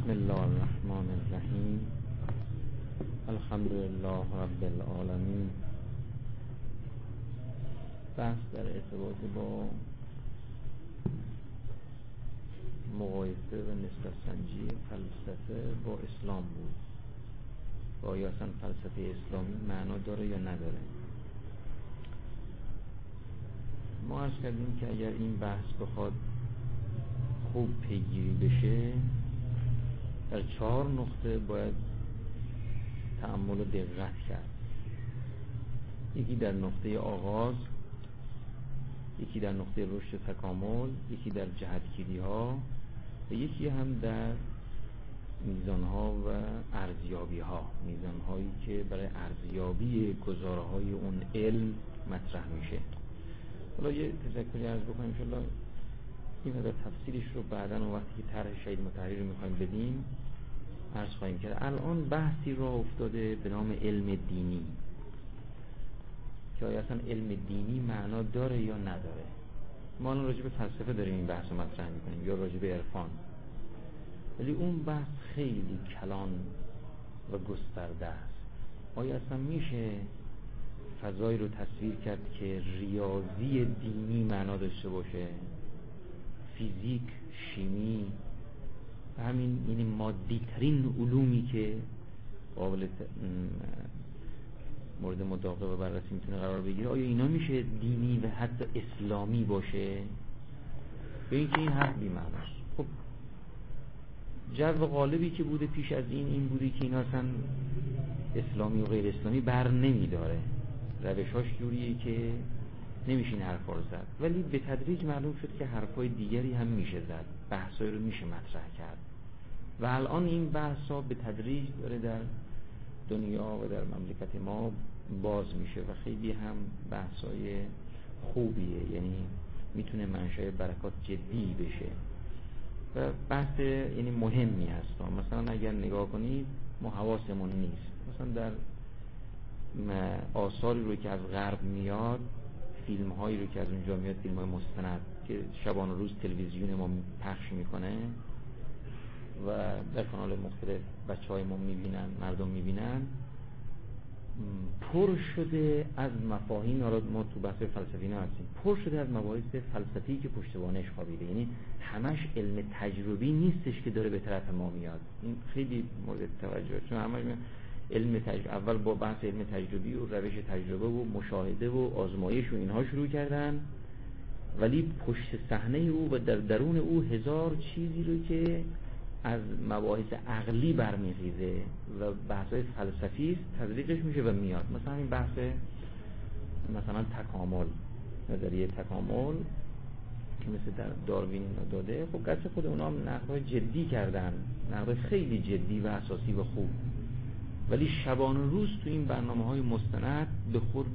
بسم الله الرحمن الرحیم. الحمد لله رب العالمین. بحث در ارتباط با مقایسه و نسبت سنجی فلسفه با اسلام بود. آیا اصلا فلسفه اسلامی معنا داره یا نداره؟ ما عرض کردیم که اگر این بحث بخواد خوب پیگیری بشه، در 4 نقطه باید تأمل و دقت کرد. یکی در نقطه آغاز، یکی در نقطه رشد و تکامل، یکی در جهتگیری ها و یکی هم در میزان ها و ارزیابی ها، میزان هایی که برای ارزیابی گزاره های اون علم مطرح میشه. حالا یه تذکری عرض بکنیم انشاءالله این مقدار تفصیلش رو بعداً اون وقتی که طرح شهید مطهری رو میخوایم بدیم عرض خواهیم کرد. الان بحثی راه افتاده به نام علم دینی که آیا اصلا علم دینی معنا داره یا نداره. ما الان راجع به فلسفه داریم این بحث رو مطرح میکنیم یا راجع به عرفان، ولی اون بحث خیلی کلان و گسترده است. آیا اصلا میشه فضایی رو تصویر کرد که ریاضی دینی معنا داشته باشه، فیزیک، شیمی و همین یعنی مادی ترین علومی که قابل مورد مداقه و بررسی میتونه قرار بگیره، آیا اینا میشه دینی و حتی اسلامی باشه؟ یا اینکه این حرف بی معناست؟ خب جو غالبی که بوده پیش از این بوده که اینا اصلا اسلامی و غیر اسلامی بر نمیداره، روشاش جوریه که نمیشه این حرفا رو زد، ولی به تدریج معلوم شد که حرفای دیگری هم میشه زد، بحثایی رو میشه مطرح کرد و الان این بحثا به تدریج داره در دنیا و در مملکت ما باز میشه و خیلی هم بحثای خوبیه، یعنی میتونه منشأ برکات جدی بشه و بحث یعنی مهمی هست. مثلا اگر نگاه کنید ما حواسمون نیست، مثلا در آثاری رو که از غرب میاد، فیلم هایی رو که از اونجا میاد، فیلم های مستند که شبان و روز تلویزیون ما پخش میکنه و در کانال مختلف بچه های ما میبینن، مردم میبینن، پر شده از مفاهیم. حالا ما تو بحث فلسفی نه هستیم، پر شده از مباحث فلسفی که پشتوانش خوابیده، یعنی همش علم تجربی نیستش که داره به طرف ما میاد. این خیلی مورد توجه، چون همش علم تجربه اول با بحث علم تجربی و روش تجربه و مشاهده و آزمایش و اینها شروع کردن، ولی پشت صحنه او و در درون او هزار چیزی رو که از مباحث عقلی برمیخیزه و بحث‌های فلسفی است تزریقش میشه و میاد. مثلا این بحث مثلا تکامل، نظریه تکامل که مثل در داروین داده، خب گرچه خود اونا هم نقدهای جدی کردن، نقدهای خیلی جدی و اساسی و خوب، ولی شبان روز تو این برنامه‌های مستند به خورد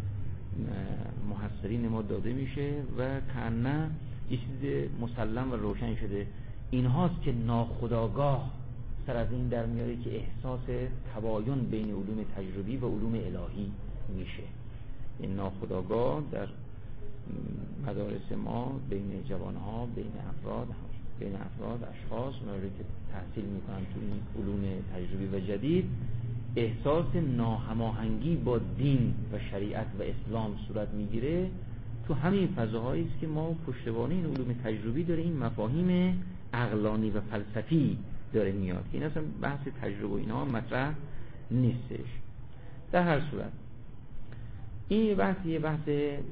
محصرین ما داده میشه و کأنه یه چیز مسلم و روشن شده. این هاست که ناخودآگاه سر از این در میاره که احساس تباین بین علوم تجربی و علوم الهی میشه. این ناخودآگاه در مدارس ما بین جوانها، بین افراد اشخاص اونایی که تحصیل میکنن تو این علوم تجربی و جدید، احساس ناهماهنگی با دین و شریعت و اسلام صورت میگیره. تو همین فضاهایی است که ما پشتوانه این علوم تجربی داره این مفاهیم عقلانی و فلسفی داره میاد که این اصلا بحث تجربه اینا مطرح نیستش. در هر صورت این یه بحث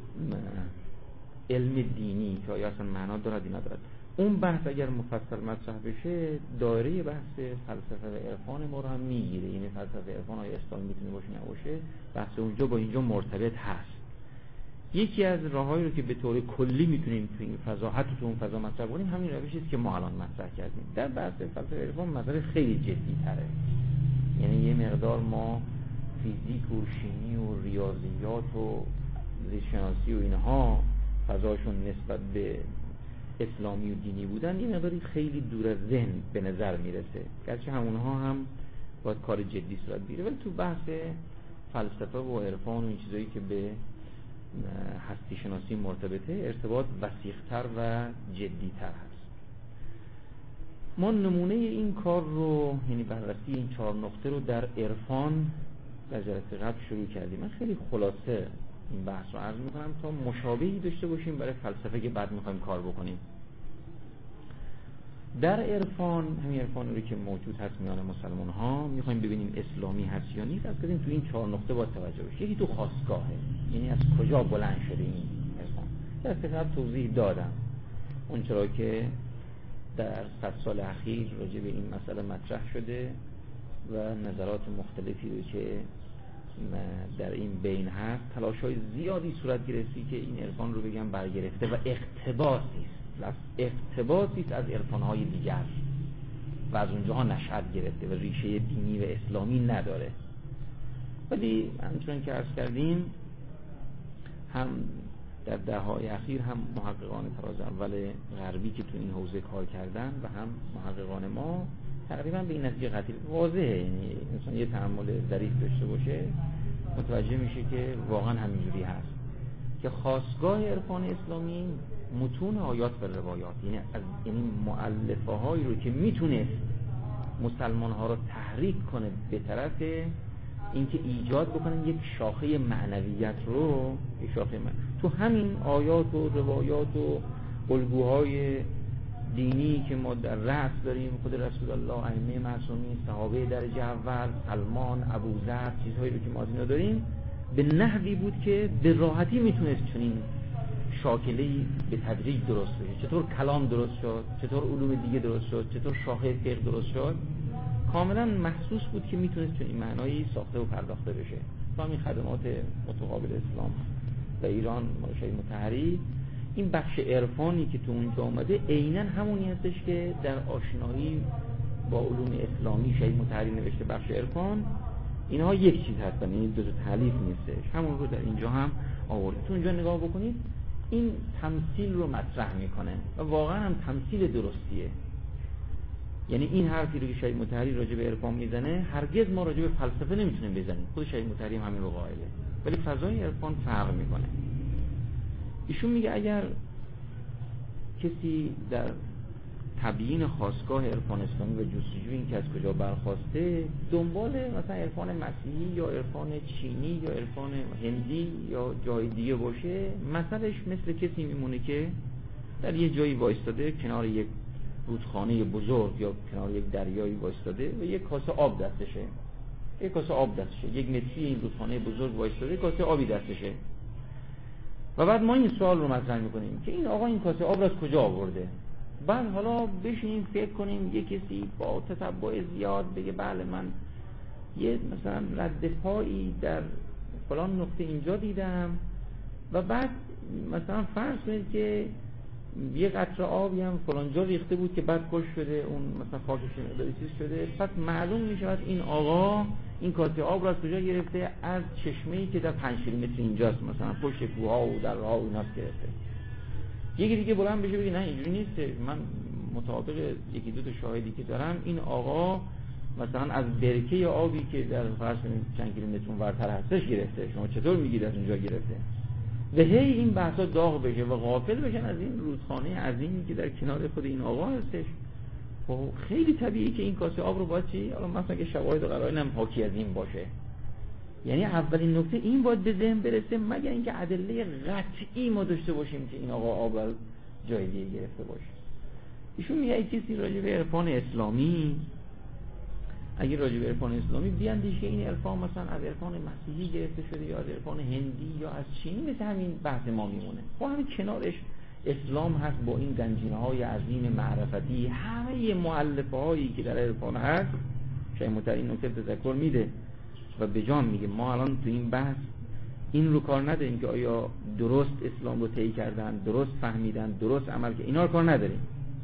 علم دینی که آیا اصلا معنا دارد یا ندارد. اون بحث اگر مفصل مطرح بشه دایره بحث فلسفه و عرفان ما رو هم میگیره، یعنی فلسفه عرفان آیا اسلام میتونه باشه نباشه، بحث اونجا با اینجا مرتبط هست. یکی از راههایی رو که به طور کلی میتونیم تو این فضا، حتی تو اون فضا مطرح کنیم، همین روشی است که ما الان مطرح کردیم. در بحث فلسفه عرفان مسئله خیلی جدی تره، یعنی یه مقدار ما فیزیک و شیمی و ریاضیات و زیستشناسی و اینها فضاشون نسبت به اسلامی و دینی بودن یه مقداری خیلی دور از ذهن به نظر میرسه، گرچه همونها هم باید کار جدی صورت بگیره، ولی تو بحث فلسفه و عرفان و این چیزایی که به هستی شناسی مرتبطه ارتباط وسیع‌تر و جدی‌تر هست. ما نمونه این کار رو، یعنی بررسی این 4 نقطه رو در عرفان در جلسه قبل شروع کردیم. من خیلی خلاصه این بحث رو عرض میکنم تا مشابهی داشته باشیم برای فلسفه که بعد میخوایم کار بکنیم. در عرفان، همین عرفان رو که موجود هست میان مسلمان ها، میخوایم ببینیم اسلامی هست یا نیست، از کردیم تو این 4 نقطه باید توجه بشه. یکی تو خاستگاهه، یعنی از کجا بلند شده این عرفان. در قبل توضیح دادم اون چرا که در 100 سال اخیر راجع به این مسئله مطرح شده و نظرات مختلفی رو که در این بین هست، تلاش‌های زیادی صورت گرفتی که این عرفان رو بگم برگرفته و اقتباسی است از عرفان‌های دیگر و از اونجاها نشأت گرفته و ریشه دینی و اسلامی نداره. ولی همچنان که عرض کردیم، هم در دهه‌های اخیر هم محققان طراز اول غربی که تو این حوزه کار کردن و هم محققان ما تقریبا به این نتیجه قطعی واضحه، یعنی انسان یه تأمل ظریف داشته باشه متوجه میشه که واقعا همینجوری هست که خاستگاه عرفان اسلامی متون آیات و روایات، یعنی مؤلفه هایی رو که میتونست مسلمان ها رو تحریک کنه به طرف اینکه ایجاد بکنن یک شاخه معنویت رو، یک شاخه تو همین آیات و روایات و الگوهای دینی که ما در رأس داریم، خود رسول الله، ائمه معصومین، صحابه درجه اول، سلمان، ابوذر، چیزهایی رو که ما از اینا داریم به نحوی بود که به راحتی میتونست چنین شاکله‌ای به تدریج درست بشه. چطور کلام درست شد، چطور علوم دیگه درست شد، چطور شاخه فقه درست شد، کاملا محسوس بود که میتونست چنین معنایی ساخته و پرداخته بشه. تو همین خدمات متقابل اسلام و ایران شیخ مطهری، این بخش عرفانی که تو اونجا اومده عیناً همونی هستش که در آشنایی با علوم اسلامی شیخ مطهری نوشته بخش عرفان. اینها یک چیز هستن، این دو تا تالیف نیستش، همون رو در اینجا هم آورده. تو اونجا نگاه بکنید این تمثیل رو مطرح میکنه و واقعا هم تمثیل درستیه. یعنی این حرفی رو که شیخ مطهری راجع به عرفان میزنه هرگز ما راجع به فلسفه نمیتونیم بزنیم، خود شیخ مطهری هم همین رو قائله، ولی فضای عرفان فرق میکنه. ایشون میگه اگر کسی در تبیین خاستگاه عرفان اسلامی و جستجوی این که از کجا برخواسته دنبال مثلا عرفان مسیحی یا عرفان چینی یا عرفان هندی یا جای دیگه باشه، مثلش مثل کسی میمونه که در یه جایی وایستاده کنار یک رودخانه بزرگ یا کنار یک دریایی وایستاده و یک کاسه آب دستشه، یک متری این رودخانه بزرگ وایستاده، کاسه آبی دستشه و بعد ما این سوال رو مطرح میکنیم که این آقا این کاسه آب رو از کجا آورده. بعد حالا بشینیم فکر کنیم یه کسی با تتبع زیاد بگه بله من یه مثلا رد پایی در فلان نقطه اینجا دیدم و بعد مثلا فرض کنید که یه قطره آبی هم فلان جا ریخته بود که بعد خوش شده، اون مثلا خاکش مقداری چیز شده، پس معلوم میشه این آقا این کاسه آب رو از کجا گرفته؟ از چشمه‌ای که در 5 کیلومتر اینجاست، مثلا پشت کوه‌ها و درها و ایناست گرفته. یکی دیگه بلند بشه بگه نه اینجوری نیست، من مطابق یکی دو تا شاهدی که دارم این آقا مثلا از برکه آبی که در فرض کنید چند کیلومتر اونورتر هستش گرفته، شما چطور میگید از اونجا گرفته؟ و هی این بحثا داغ بشه و غافل بشن از این رودخانه عظیمی که در کنار خود این آقا هستش. خب خیلی طبیعی که این کاسه آب رو باید چی؟ حالا مثلا که شواهد و قرائن هم حاکی از این باشه. یعنی اولین نکته این باید به ذهن برسه، مگر اینکه ادله قطعی ما داشته باشیم که این آقا آب از جای دیگه گرفته باشه. ایشون میگه کسی راجع به عرفان اسلامی، اگه راجع به عرفان اسلامی بیاندیشه این عرفان مثلا از عرفان مسیحی گرفته شده یا از عرفان هندی یا از چینی، مثل همین بحث ما میمونه. خب همین کنارش اسلام هست با این گنجینه‌های عظیم معرفتی، همه مؤلفه‌هایی که در عرفان هست. شیخ مطهری این نکته تذکر میده و به جان میگه ما الان تو این بحث این رو کار نداریم که آیا درست اسلام رو طی کردن، درست فهمیدن، درست عمل کردن، اینا رو کار نداریم،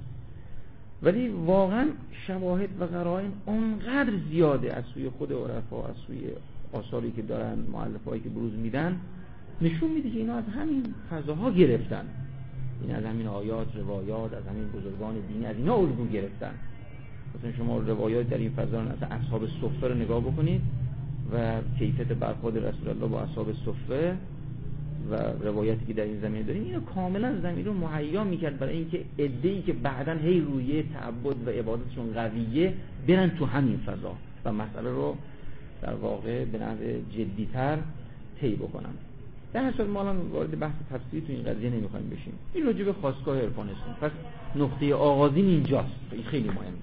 ولی واقعا شواهد و قرائن اونقدر زیاده از سوی خود عرفا، از سوی آثاری که دارن، مؤلفه‌ای که بروز میدن، نشون میده که اینا از همین فضاها گرفتن، این از همین آیات، روایات، از همین بزرگان دینی، از اینا الگو گرفتن. مثلا شما روایات در این فضا از اصحاب صفه رو نگاه بکنید و کیفیت برخورد رسول الله با اصحاب صفه و روایتی که در این زمینه داریم اینو کاملا زمین رو مهیا میکرد برای اینکه عده‌ای که بعداً هی روی تعبد و عبادتشون قویه برن تو همین فضا و مسئله رو در واقع به نحو جدی‌تر طی بکنن. در هر صورت ما الان وارد بحث تفصیلی تو این قضیه نمیخوایم بشیم. این راجع به خاستگاه عرفان است. پس نقطه آغازین اینجاست. این خیلی مهمه.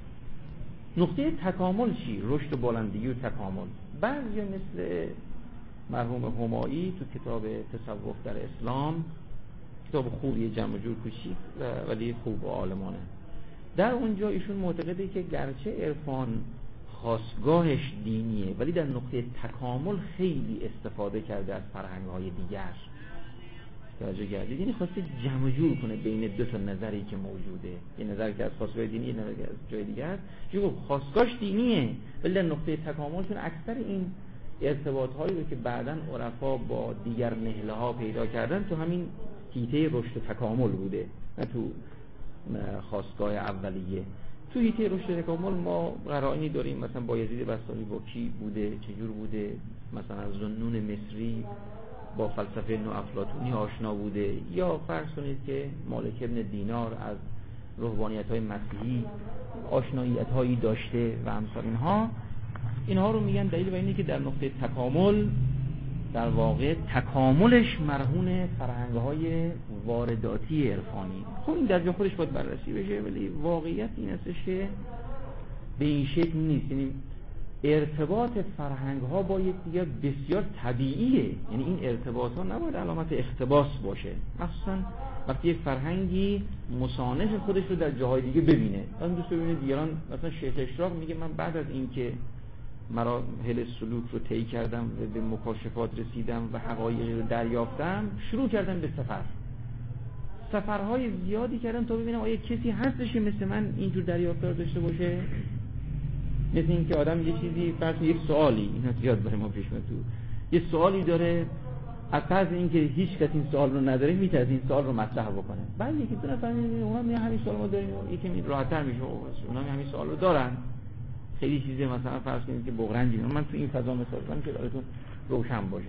نقطه تکامل چی؟ رشد و بلندگی و تکامل. بعضیا مثل مرحوم همایی تو کتاب تصوف در اسلام، کتاب خوبی جمع جور کوچیک ولی خوب و عالمانه، در اونجا ایشون معتقده که گرچه عرفان خاستگاهش دینیه ولی در نقطه تکامل خیلی استفاده کرده از فرهنگ‌های دیگر. توجه کردید؟ یعنی خواسته جمع جور کنه بین دو تا نظری که موجوده، یه نظر که از خاستگاه دینی، یه نظر که از جای دیگر. چون خاستگاهش دینیه ولی در نقطه تکامل چون اکثر این ارتباط‌هایی رو که بعداً عرفا با دیگر نهله‌ها پیدا کردن تو همین حیطه رشد و تکامل بوده، نه تو خاستگاه اولیه. تو حیطه رشد و تکامل ما قرائنی داریم، مثلا بایزید بسطامی با کی بوده، چجور بوده، مثلا ذوالنون مصری با فلسفه نوافلاطونی آشنا بوده، یا فرض کنید که مالک ابن دینار از روحانیت‌های مسیحی آشناییت‌هایی داشته و امثال اینها رو میگن دلیل بر اینه که در نقطه تکامل در واقع تکاملش مرهون فرهنگ‌های وارداتی عرفانی. خب این در جا خودش باید بررسی بشه ولی واقعیت این هستش که به این شکل نیست. یعنی ارتباط فرهنگ‌ها با یکدیگر بسیار طبیعیه، یعنی این ارتباط‌ها نباید علامت اختباس باشه، مخصوصا وقتی یک فرهنگی مصانف خودش رو در جاهای دیگه ببینه. مثلا دوست ببینه دیگران، مثلا شیخ اشراق میگه من بعد از اینکه مراحل سلوک رو طی کردم و به مکاشفات رسیدم و حقایقی رو دریافتم، شروع کردم به سفرهای زیادی کردم تا ببینم آیا کسی هستش مثل من اینجور دریافتار داشته باشه. مثل این که آدم یه چیزی فرض یک سوالی، اینا زیاد برای ما پیش میاد، تو یه سوالی داره، از فرض اینکه هیچ کس این سوال رو نداره میتونه این سوال رو مطرح بکنه. بعد یکی دو نفر میگه اونا میگن همین سوال ما داریم، یکی می راحت‌تر میشه اونا همین سوال رو دارن. خیلی چیزه مثلا فرض کنید که بغرنجی، من تو این فضا مثال زدم که براتون روشن باشه.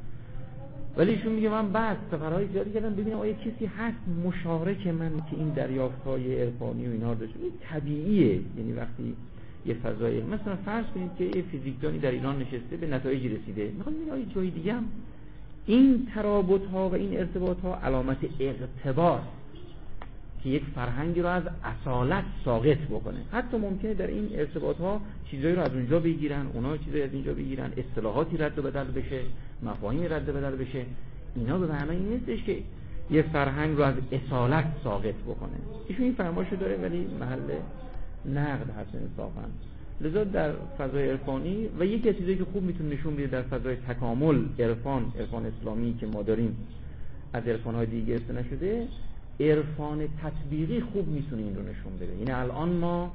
ولی ایشون میگه من بعد سفرهای زیادی کردم ببینم آیا کسی هست مشارک من که این دریافت‌های عرفانی و اینا داشته. این طبیعیه، یعنی وقتی یه فضای مثلا فرض کنید که یه فیزیکدانی در ایران نشسته به نتایجی رسیده، میخواد ببینه آیا جای دیگه هم این ترابط‌ها و این ارتباط‌ها علامت اقتباس که یک فرهنگی رو از اصالت ساقط بکنه. حتی ممکنه در این ارتباط‌ها چیزایی رو از اونجا بگیرن، اونا چیزایی از اینجا بگیرن، اصطلاحاتی رد و بدل بشه، مفاهیمی رد و بدل بشه. اینا به معنای این نیستش که یه فرهنگ رو از اصالت ساقط بکنه. ایشون این فرمایشو داره ولی محل نقد هست انصافاً. لذا در فضای عرفانی و یکی از چیزایی که خوب میتونه نشون بده در فضای تکامل عرفان اسلامی که ما داریم از عرفان‌های دیگه است نشده، عرفان تطبیقی خوب میتونه این رو نشون بده. یعنی الان ما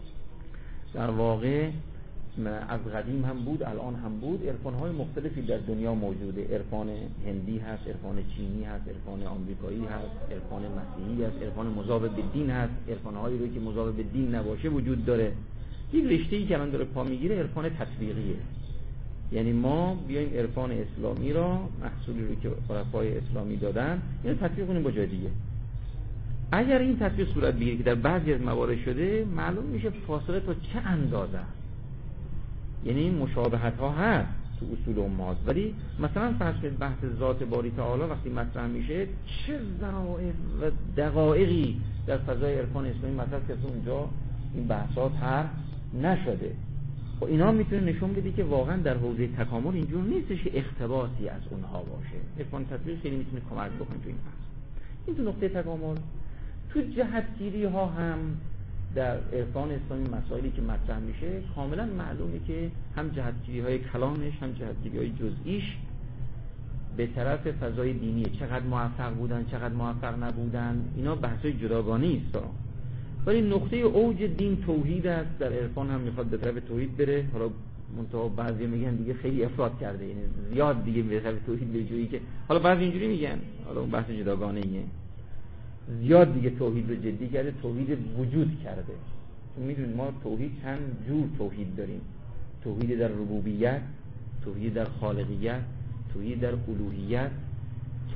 در واقع از قدیم هم بود، الان هم بود، عرفان‌های مختلفی در دنیا موجوده. عرفان هندی هست، عرفان چینی هست، عرفان آمریکایی هست، عرفان مسیحی هست، عرفان مضاف به دین هست، عرفان‌هایی رو که مضاف به دین نباشه وجود داره. یک رشته‌ای که الان داره پا میگیره عرفان تطبیقیه. یعنی ما بیایم عرفان اسلامی را، محصولی رو که عرفای اسلامی دادن، اینو تطبیق کنیم با جای دیگه. اگر این تطبیق صورت بگیره که در بعضی از موارد شده، معلوم میشه فاصله تا چه اندازه است. یعنی این مشابهت ها هست تو اصول امهات، ولی مثلا فرض کنید بحث ذات باری تعالی وقتی مطرح میشه چه ذرائع و دقایقی در فضای عرفان اسلامی مطرح که اونجا این بحثات طرح نشده. خب اینا میتونه نشون بده که واقعا در حوزه تکامل اینجور نیستش که اقتباسی از اونها باشه. عرفان تطبیق خیلی میتونه کمک بکنه تو این بحث. این تو نقطه تکامل. تو جهتگیری ها هم در عرفان اسلامی مسائلی که مطرح میشه کاملا معلومه که هم جهتگیری های کلامش هم جهتگیری های جزئیش به طرف فضای دینیه. چقدر موفق بودن، چقدر موفق نبودن، اینا بحثای جداگانه است. ولی نقطه اوج دین توحید است. در عرفان هم میخواد به طرف توحید بره. حالا منتها بعضی میگن دیگه خیلی افراط کرده، یعنی زیاد دیگه به طرف توحید به جایی که حالا بعضی اینجوری میگن، حالا اون بحث جداگانه ایه، زیاد دیگه توحید رو جدی کرده، توحید وجود کرده. چون میدونید ما توحید چند جور توحید داریم: توحید در ربوبیت، توحید در خالقیت، توحید در الوهیت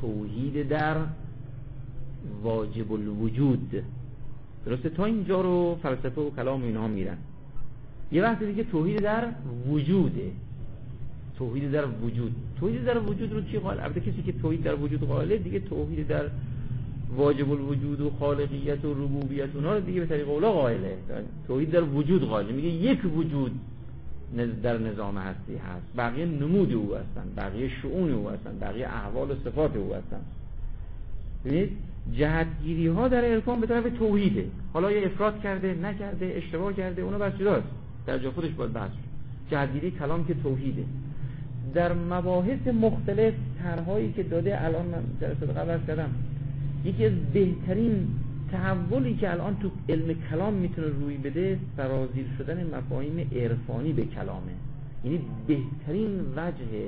توحید در واجب الوجود. درسته؟ تا اینجا رو فلسفه و کلام و اینها میرن. یه وقت دیگه توحید در وجوده. توحید در وجود. توحید در وجود رو چی قائل؟ البته کسی که توحید در وجود قائله دیگه توحید در واجب الوجود و خالقیت و ربوبیت اونها رو دیگه به طریق اولا قائله. توحید در وجود قائله، میگه یک وجود در نظام هستی هست، بقیه نمود او هستن، بقیه شؤون او هستن، بقیه احوال و صفات او هستن. ببینید جهتگیری ها در عرفان به طرف توحیده. حالا یه افراد کرده نکرده اشتباه کرده اونا بس جداست، در جا خودش باید بحث. جهتگیری کلام که توحیده. در مباحث مختلف طرحهایی که داده، الان من جلسه قبل عرض کردم یکی از بهترین تحولی که الان تو علم کلام میتونه روی بده سرازیر شدن مفاهیم عرفانی به کلامه. یعنی بهترین وجه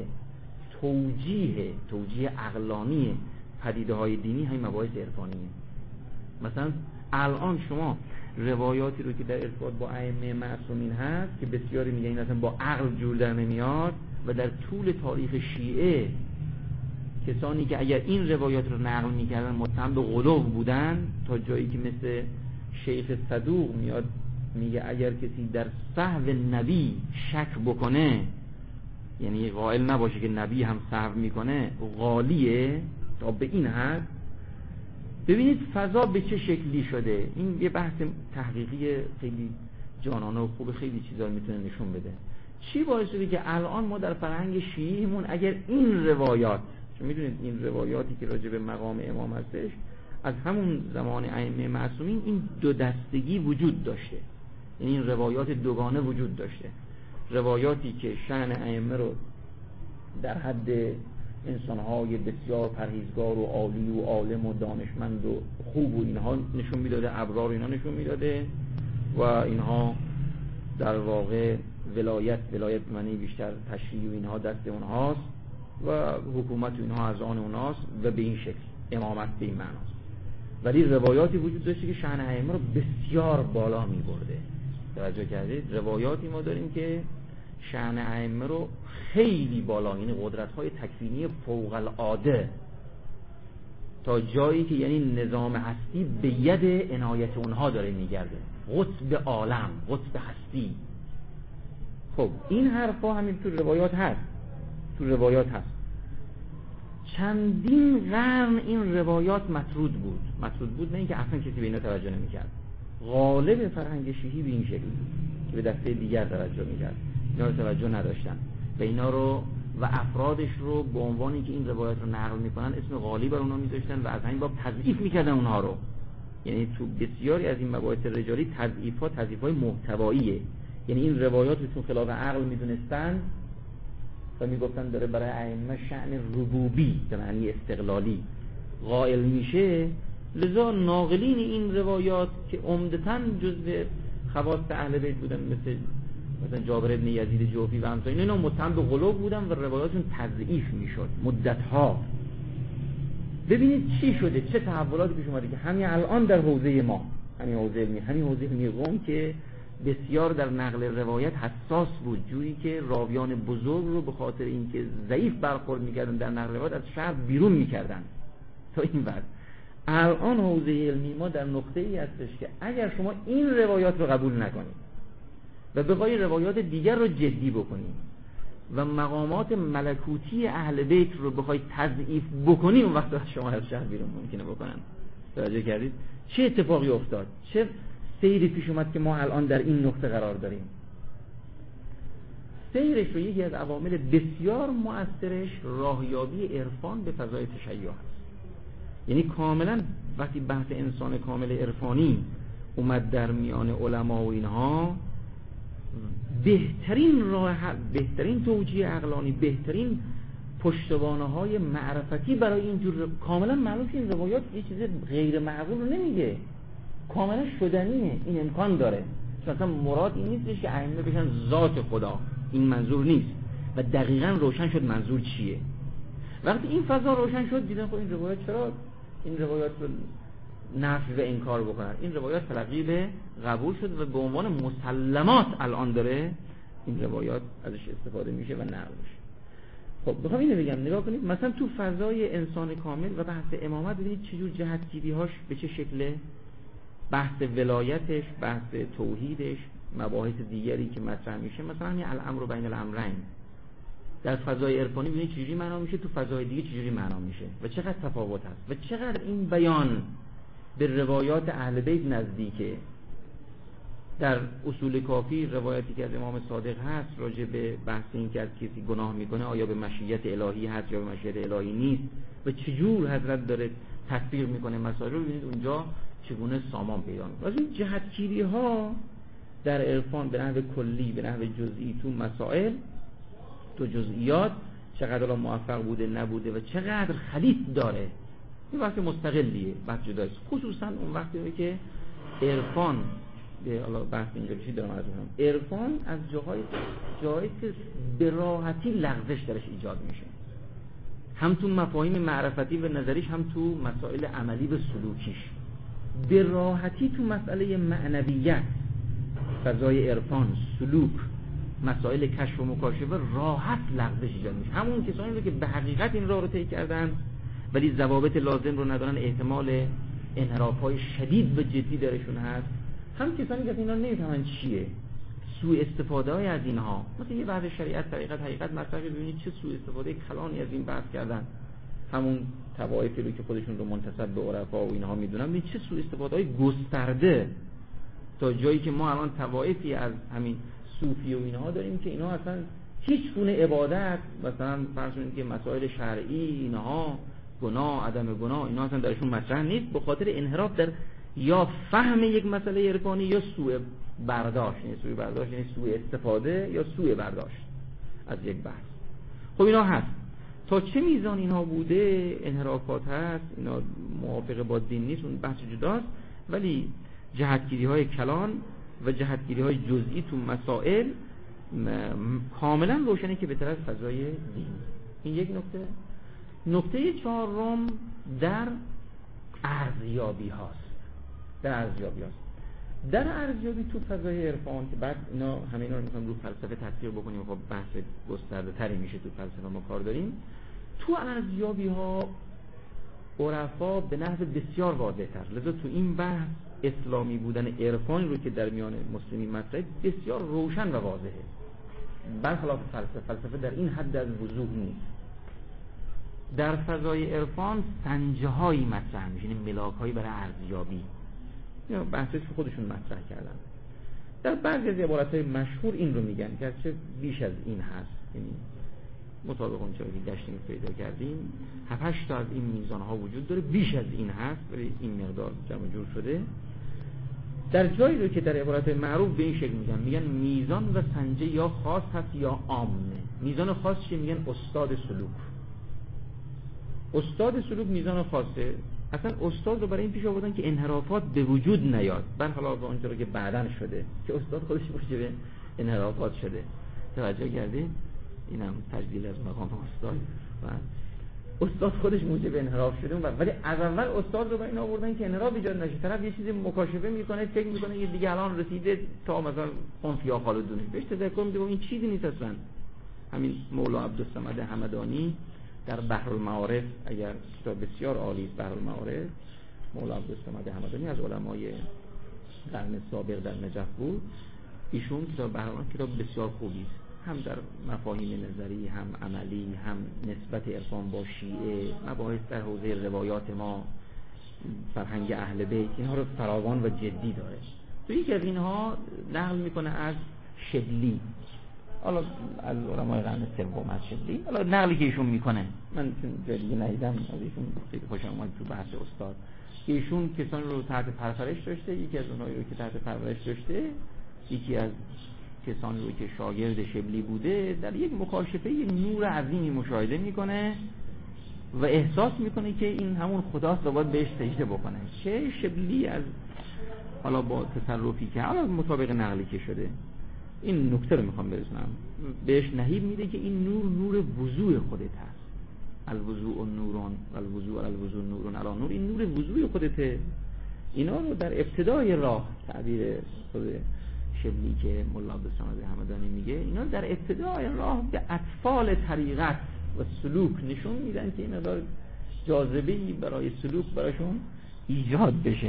توجیه عقلانی پدیده های دینی همین مباحث عرفانیه. مثلا الان شما روایاتی رو که در ارتباط با ائمه معصومین هست که بسیاری میگن این اصلا با عقل جور در نمیاد، و در طول تاریخ شیعه کسانی که اگر این روایات رو نقل میکردن متهم به غلو بودن، تا جایی که مثل شیخ صدوق میاد میگه اگر کسی در سهو نبی شک بکنه، یعنی قائل نباشه که نبی هم سهو میکنه، غالیه. تا به این حد ببینید فضا به چه شکلی شده. این یه بحث تحقیقی خیلی جانانه و خوب، خیلی چیزا میتونه نشون بده. چی باعث شده که الان ما در فرهنگ شیعیمون اگر این روایات، چون میدونید این روایاتی که راجع به مقام امام هستش از همون زمان ائمه معصومین این دو دستگی وجود داشته، یعنی این روایات دوگانه وجود داشته. روایاتی که شأن ائمه رو در حد انسان‌های بسیار پرهیزگار و عالی و عالم و دانشمند و خوب و اینها نشون میداده، ابرار اینا نشون میداده، و اینها در واقع ولایت معنی بیشتر تشریع و اینها دست اونهاست و حکومت و اینها از آن اونهاست و به این شکل امامت به این معناست. ولی روایاتی وجود داشته که شأن ائمه رو بسیار بالا می‌برده. توجه کردید؟ روایاتی ما داریم که شأن ائمه رو خیلی بالا، یعنی قدرت‌های تکوینی فوق العاده، تا جایی که یعنی نظام هستی به ید عنایت اونها داره میگرده، قطب عالم، قطب هستی. خب این حرفا همین تو روایات هست. چندین قرن این روایات مطرود بود، نه اینکه اصلا کسی به اینا توجه نمی‌کرد. غالب فرهنگ شیعی به این شکل که به دسته دیگر توجه می‌کرد، اینا رو توجه نداشتن و اینا رو و افرادش رو به عنوانی که این روایات رو نقل میکنن اسم غالی بر اونها میذاشتن و از همین باب تضعیف میکردن اونها رو. یعنی تو بسیاری از این مباحث رجالی تضعیف‌های محتواییه، یعنی این روایات رو چون خلاف عقل میدونستن و میگفتن داره برای ائمه شأن ربوبی به معنی استقلالی قائل میشه، لذا ناقلین این روایات که عمدتاً جزء خواص اهل بیت بودن مثلا جابر ابن یزید جوفی و همسایه اینا متهم به غلو بودن و روایاتشون تضعیف میشد مدتها. ببینید چی شده، چه تحولاتی پیش اومده که همین الان در حوزه ما، همین حوزه علمی قم که بسیار در نقل روایت حساس بود، جوری که راویان بزرگ رو به خاطر اینکه ضعیف برخورد میکردن در نقل روایت از شهر بیرون میکردن. تا این وقت الان حوزه علمی ما در نقطه ای هستش که اگر شما این روایات رو قبول نکنید و بخوای روایات دیگر رو جدی بکنید و مقامات ملکوتی اهل بیت رو بخوای تضعیف بکنی، اون وقت شما از شهر بیرون ممکنه بکنن. توجه کردید چه اتفاقی افتاد، چه سیری پیش اومد که ما الان در این نقطه قرار داریم؟ سیرش رو یکی از عوامل بسیار مؤثرش راهیابی عرفان به فضای تشیع هست. یعنی کاملا وقتی بحث انسان کامل عرفانی اومد در میان علما و اینها، بهترین توجیه عقلانی، بهترین پشتوانه‌های معرفتی برای اینجور کاملا معلوم که این روایات یه چیز غیر معقول رو نمیگه، کاملا شدنیه، این امکان داره. چون اصلا مراد این نیستش که ائمه بشن ذات خدا، این منظور نیست و دقیقاً روشن شد منظور چیه. وقتی این فضا روشن شد دیدن خب این روایات چرا این روایات رو نفی و انکار بکنن، این روایات تلقی به قبول شد و به عنوان مسلمات الان داره این روایات ازش استفاده میشه و نقل میشه. خب میخوام اینو بگم، نگاه کنید مثلا تو فضای انسان کامل و بحث امامت ببینید چجور جهتگیری‌هاش به چه شکله، بحث ولایتش، بحث توحیدش، مباحث دیگری که مطرح میشه، مثلا همین الامر بین الامرین در فضای عرفانی ببینید چجوری معنا میشه، تو فضای دیگه چجوری معنا میشه و چقدر تفاوت هست و چقدر این بیان به روایات اهل بیت نزدیکه. در اصول کافی روایتی که از امام صادق هست راجع به بحث این که از کسی گناه میکنه آیا به مشیت الهی هست یا به مشیت الهی نیست و چجور حضرت داره تطبیق میکنه مسائل رو، ببینید اونجا چگونه سامان پیدا میکنه. از این جهتگیری ها در عرفان به نحو کلی به نحو جزئی تو مسائل تو جزئیات چقدر موفق بوده نبوده و چقدر خلیط داره، این وقت مستقلیه، بحث جداست. خصوصا اون وقتی که عرفان حالا بحث اینجا چی دارم عرض می‌کنم، عرفان از جایی که به راحتی لغزش درش ایجاد میشه، هم تو مفاهیم معرفتی و نظریش هم تو مسائل عملی و سلوکیش. به راحتی تو مسئله معنویت، فضای عرفان، سلوک، مسائل کشف و مکاشفه راحت لغزش ایجاد میشه. همون کسانی رو که به حقیقت این راه رو طی کردن ولی ضوابط لازم رو ندارن، احتمال انحراف‌های شدید و جدی درشون هست، هم کسانی که اینا نمی‌فهمن چیه، سوء استفاده های از اینها، مثلا یه بحث شریعت طریقت حقیقت مطرح ببینید چه سوء استفاده کلانی از این بحث کردن، همون طوایفی رو که خودشون رو منتسب به عرفا و اینها میدونن، ببینید چه سوء استفاده های گسترده، تا جایی که ما الان طوایفی از همین صوفی و اینها داریم که اینها اصلا هیچ گونه عبادت، مثلا فرض کنید که مسائل شرعی اینها، گناه عدم گناه اینا اصلا درشون مطرح نیست، به خاطر انحراف در یا فهم یک مسئله عرفانی یا سوء برداشت، یعنی سوء استفاده یا سوء برداشت از یک بحث. خب اینا هست، تا چه میزان اینها بوده انحرافات هست، اینا موافق با دین نیست، اون بحث جداست، ولی جهتگیری های کلان و جهتگیری های جزئی تو مسائل کاملا روشنه که به طرف فضای دین. این یک نکته. نکته چهارم در ارزیابی هاست. در ارزیابی تو فضای عرفان که بعد اینا همه اینا رو میخوایم رو فلسفه تطبیق بکنیم، خب بحث گسترده تری میشه، تو فلسفه ما کار داریم. تو ارزیابی ها عرفا به نحو بسیار واضح تر، لذا تو این بحث اسلامی بودن عرفانی رو که در میان مسلمین مطرحه بسیار روشن و واضحه، برخلاف فلسفه در این حد از وضوح نیست. در فضای عرفان سنجه هایی مطرح میشه، ملاک هایی برای ارزیابی، یا بحثش که خودشون مطرح کردن. در بعضی از عبارت های مشهور این رو میگن که چه بیش از این هست، یعنی مطابق اون چیزی که گشتیم پیدا کردیم 7-8 تا از این میزان ها وجود داره، بیش از این هست ولی این مقدار جمع جور شده. در جایی رو که در عبارت معروف به این شکل میگن میزان و سنجه یا خاص هست یا عامه. میزان خاص چیه؟ میگن استاد سلوک. استاد سلوک میزان خاصه، اصلا استاد رو برای این پیش آوردن که انحرافات به وجود نیاد، برخلاف اونجا رو که بعدن شده که استاد خودش موجب انحرافات شده. توجه کردید؟ اینم تجلیل از مقام استاد و استاد خودش موجب انحراف شده، ولی از اول استاد رو برای این آوردن که انحراف ایجاد نشه. طرف یه چیزی مکاشفه میکنه، فکر میکنه یه دیگه الان رسیده تا مثلا خنفیا خالدونه، بهش تذکر میده این چیزی نیست اصلا. همین مولا عبدالصمد همدانی در بحر المعارف، اگر کتاب بسیار عالی است بحر المعارف، مولا عبدالصمد همدانی از علمای قرن سابق در نجف بود، ایشون کتاب بحر المعارف کتاب بسیار خوبی است، هم در مفاهیم نظری هم عملی، هم نسبت عرفان با شیعه، مباحث در حوزه روایات ما، فرهنگ اهل بیت، اینها رو فراوان و جدی داره. تو یکی از اینها نقل میکنه از شبلی، حالا از علمای قرن سوم از شبلی، حالا نقلی که ایشون میکنه، من جای دیگه ندیدم از ایشون، خیلی خوشم اومد تو بحث استاد که ایشون کسان رو تحت پرورش داشته، یکی از اونایی رو که تحت پرورش داشته، یکی از کسانی رو که شاگرد شبلی بوده، در یک مکاشفه یک نور عظیمی مشاهده میکنه و احساس میکنه که این همون خداست و باید بهش سجده بکنه. چه شبلی از حالا با تصرفی که حالا مطابق نقلی که شده، این نکته رو میخوام برسونم، بهش نهیب میده که این نور وضوء خودت هست، الوضوء نورون و الوضوء نورون علی نور، این نور وضوء خودته. اینا رو در ابتدای راه، تعبیر خود شبلی که مولا عبدالصمد همدانی میگه، اینا در ابتدای راه به اطفال طریقت و سلوک نشون میدن که این مقدار جاذبه‌ای برای سلوک براشون ایجاد بشه.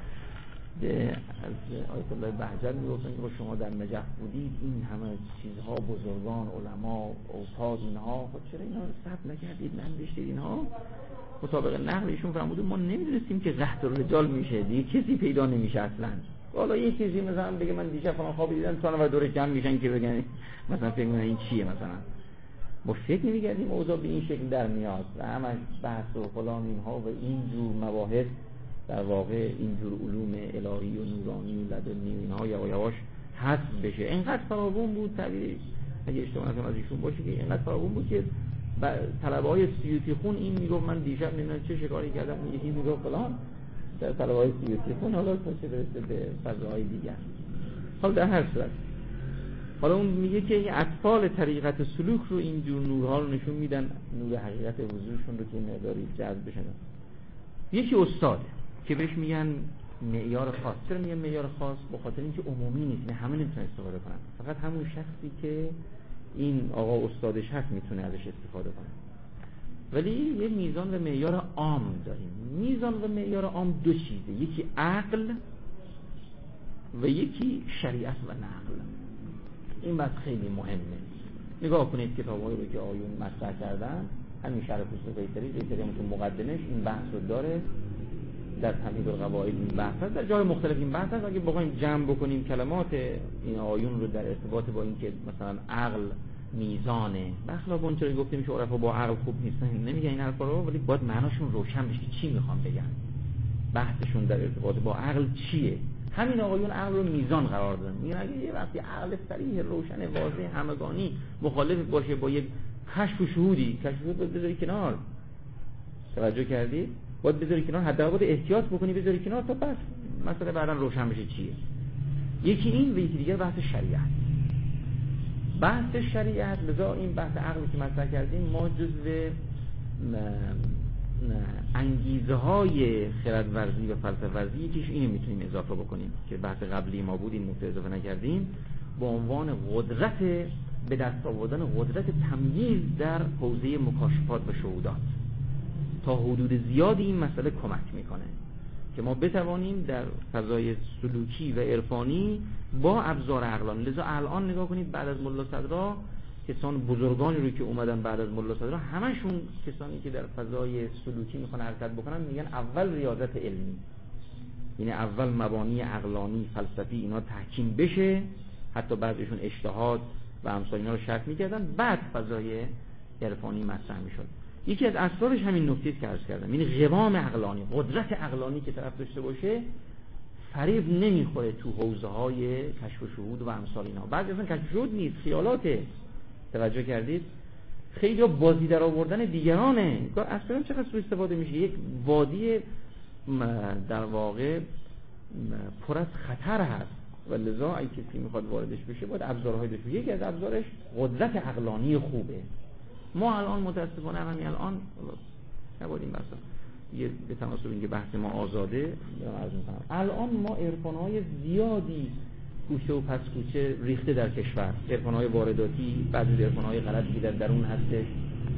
از آیت الله بهجت میگفتن که شما در نجف بودید، این همه چیزها، بزرگان، علما، اوتاد، اینها، خود چرا اینا رو ثبت نکردید، ننوشتید اینها؟ مطابق نقل ایشون فرموده ما نمیدونستیم که قحط الرجال میشه، دیگه کسی پیدا نمیشه اصلا. حالا یه چیزی مثلا بگه من دیشب فلان خواب دیدم، تا نفر دور جمع میشن که بگن مثلا فکر میکنن این چیه، مثلا ما فکر نمی‌کردیم اوضاع به این شکل در میاد و همش بحث و فلان اینها و این جور مباحث، در واقع اینجور علوم الهی و نورانی و لدنی و اینها یواش حذف بشه. اینقدر فراوون بود، تعبیر اگه اشتباه نکنم از ایشون باشه، که اینقدر فراوون بود که طلبه‌های سیوطی خون این میگفت من دیشب نمیدونم چه شکاری کردم، اون یکی میگفت فلان، در طلبه‌های سیوطی خون، حالا چه برسه به فضاهای دیگر. حالا در هر صورت حالا اون میگه که اطفال طریقت سلوک رو اینجور نورها رو نشون میدن، نور حقیقت حضورشون رو که مقداری جذب بشن. یکی استاد که بهش میگن معیار خاص. چرا میگن معیار خاص؟ به خاطر اینکه عمومی نیست، همه نمیتونن استفاده کنن، فقط همون شخصی که این آقا استادش هست میتونه ازش استفاده کنه. ولی یه میزان و معیار عام داریم. میزان و معیار عام دو چیزه، یکی عقل و یکی شریعت و نقل. این بحث خیلی مهمه. نگاه کنید کتاب‌هایی رو که آیون مطرح کردن، همین شرح اصول قیصری تو مقدمش این بحث رو داره، در تمهید القواعد این بحث هست، در جای مختلف این بحث هست. اگه بخوایم جمع بکنیم کلمات این آیون رو در ارتباط با این که مثلا عقل میزانه، بخلاف اون چیزی گفتیم که عرفا با عقل خوب نیستن، نمیگن این حرفا رو، ولی باید معناشون روشن بشه چی میخوام بگن، بحثشون در ارتباط با عقل چیه. همین آقایون عقل رو میزان قرار دادن. میگن اگه یه وقتی عقل صریح، روشن، واضح، همگانی مخالف باشه با یک کشف و شهودی، کشف و شهود باید بذاری کنار. توجه کردید؟ باید بذاری کنار، حداقل باید احتیاط بکنی بذاری کنار تا بس مثلا بعداً روشن بشه چیه. یکی این و یکی دیگر بحث شریعت. بحث شریعت، لذا این بحث عقلی که مطرح کردیم ما جزو انگیزه های خردورزی و فلسفه ورزی یکیش اینو میتونیم اضافه بکنیم که بحث قبلی ما بود، این نکته اضافه نکردیم، با عنوان قدرت به دست آوردن قدرت تمییز در حوزه مکاشفات و شهودات. تا حدود زیادی این مسئله کمک میکنه که ما بتوانیم در فضای سلوکی و عرفانی با ابزار عقلانی. لذا الان نگاه کنید بعد از ملا صدرا کسان بزرگانی رو که اومدن بعد از ملا صدرا، همشون کسانی که در فضای سلوکی میخوان حرکت بکنن میگن اول ریاضت علمی، یعنی اول مبانی عقلانی فلسفی اینا تحکیم بشه، حتی بعضیشون اجتهاد و امثال اینا رو شرط میکردن، بعد فضای عرفانی مطرح میشد. یکی از اسرارش همین نکته است که عرض کردم، یعنی قوام عقلانی، قدرت عقلانی که طرف داشته باشه فریب نمیخوره تو حوزه های کشف و شهود و امثال اینا. بعضی اصلا کشف و شهود نیست، خیالاته. توجه کردید؟ خیلی بازی در آوردن دیگرانه. اصلا چقدر سوء استفاده میشه. یک وادی در واقع پر از خطر هست و لذا اگه کسی میخواد واردش بشه باید ابزارهای داشته. یکی از ابزارش قدرت عقلانی خوبه. ما الان متاسفانه همین الان نبودیم بحثا یه به تناسب اینکه بحث ما آزاده الان ما عرفان‌های زیادی گوشه و پس کوچه ریخته در کشور، عرفان‌های وارداتی، بعضی عرفان‌های غلطی در درون هستش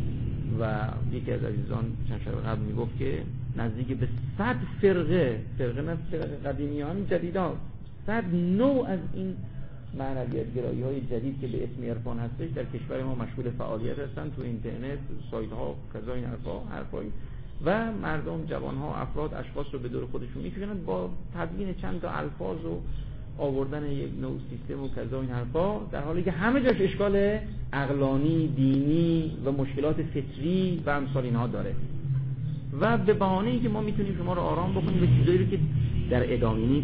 و یکی از عزیزان چند شب قبل میگفت که نزدیک به 100 فرقه نه فرقه قدیمیان جدیدان 100 نوع از این معنویت گرایی های جدید که به اسم عرفان هستش در کشور ما مشغول فعالیت هستن، تو اینترنت، سایت ها، کذا این حرفایی و مردم، جوان ها، افراد، اشخاص رو به دور خودشون میکشونن با تبیین چند تا الفاظ و آوردن یک نوع سیستم و کذا این حرفا، در حالی که همه جاش اشکال عقلانی، دینی و مشکلات فطری و امثال اینها داره و به بهانه اینکه ما میتونیم شما رو آرام بکنیم به چیزایی رو که در ادامه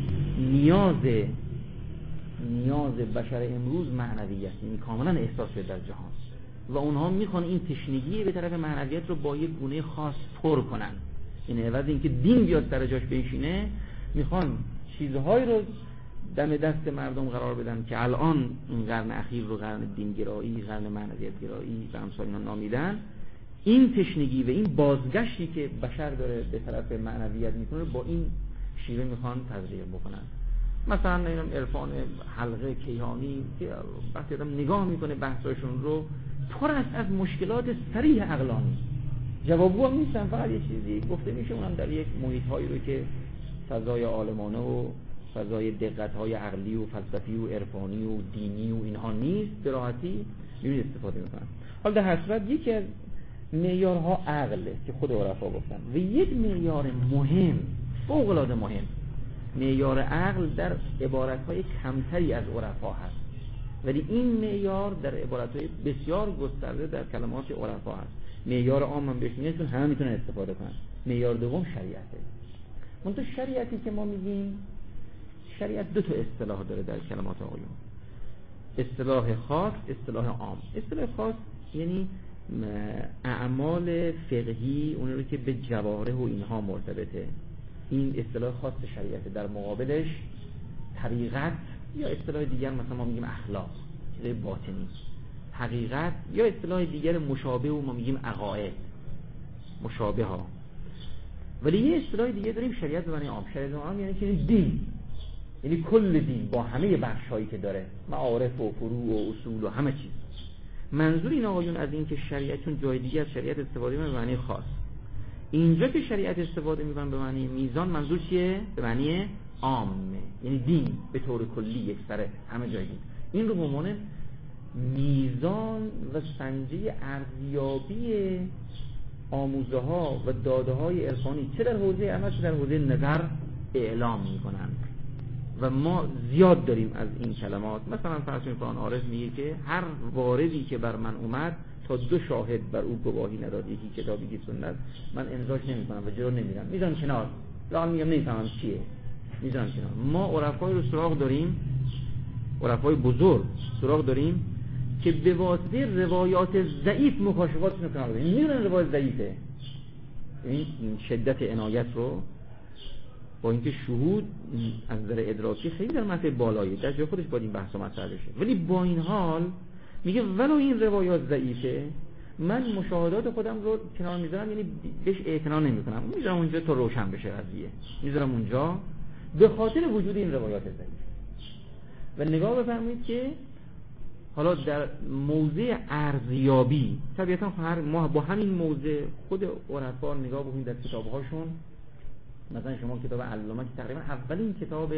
نیاز بشر امروز معنویت، یعنی کاملا احساس شده در جهان و اونها میخوان این تشنگی به طرف معنویت رو با یک گونه خاص پر کنن. این عوض اینکه دین بیاد سر جاش بنشینه، میخوان چیزهایی رو دم دست مردم قرار بدن که الان این قرن اخیر رو قرن دینگرایی، قرن معنویت گرایی و امثال اینا نامیدن. این تشنگی و این بازگشتی که بشر داره به طرف معنویت میکنه با این شیوه میخوان تزریق بکنن. مثلا اینم عرفان حلقه کیهانی که وقتی آدم نگاه میکنه بحثاشون رو پر است از مشکلات صریح عقلانی. جوابگو هم نیستن، فقط یه چیزی گفته میشه، اونم در یک محیط هایی رو که فضای عالمانه و فضای دقت های عقلی و فلسفی و عرفانی و دینی و اینها نیست، به راحتی می‌بینید استفاده میکنن. حالا در هر صورت یکی از معیارها عقله که خود عرفا گفتن و یک معیار مهم، فوق العاده مهم، معیار عقل در عبارت‌های کمتری از عرفا هست، ولی این معیار در عبارت‌های بسیار گسترده در کلمات عرفا هست. معیار عام هم بهش میگن چون همه میتونن استفاده کنن. معیار دوم شریعته. منتها شریعتی که ما میگیم، شریعت دو تا اصطلاح داره در کلمات آقایون، اصطلاح خاص، اصطلاح عام. اصطلاح خاص یعنی اعمال فقهی، اون رو که به جوارح و اینها مرتبطه، این اصطلاح خاص شریعته. در مقابلش طریقت یا اصطلاح دیگر مثلا ما میگیم اخلاق، چیزای باطنی، حقیقت یا اصطلاح دیگر مشابه و ما میگیم عقاید، مشابه ها. ولی یه اصطلاح دیگه داریم شریعت به معنی عام. شریعت عام یعنی که دین، یعنی کل دین با همه بخشایی که داره، معارف و فروع و اصول و همه چیز. منظور این آقایون از این که شریعت چون جای دیگه از شریعت استفاده می‌کنه به معنی خاص، اینجا که شریعت استفاده می‌کنه به معنی میزان، منظور چیه؟ به معنی عامه، یعنی دین به طور کلی یک سره همه جای دین. این رو به عنوان میزان و سنجه ارزیابی آموزه ها و داده های عرفانی چه در حوزه عمل چه در حوزه نظر اعلام می‌کنند. و ما زیاد داریم از این کلمات. مثلا فرض کنید قرآن عارف میگه که هر واردی که بر من اومد تا دو شاهد بر او گواهی نداد، یکی کتابی که سنت، من امضاش نمی‌کنم و جلو نمیرم، میذارم کنار، لا میگم نمیفهمم چیه، میذارم کنار. ما عرفای رو سراغ داریم، عرفای بزرگ سراغ داریم که به واسطه روایات ضعیف مکاشفاتشون کنار داریم، میدونن روایت ضعیفه، این شدت عنایت رو با اینکه شهود از نظر ادراکی خیلی در مرتبه بالایی، در جای خودش باید این بحث مطرح بشه، ولی با این حال میگه ولو این روایات ضعیفه، من مشاهدات خودم رو کنار میذارم، یعنی بهش اعتنا نمیکنم، میذارم اونجا تا روشن بشه قضیه، میذارم اونجا به خاطر وجود این روایات ضعیف. و نگاه بفرمایید که حالا در موضع ارزیابی طبیعتا هر ما با همین موضع خود عرفا نگاه بکنید در کتاب‌هاشون، مثلا شما کتاب علامه که تقریبا اولین کتاب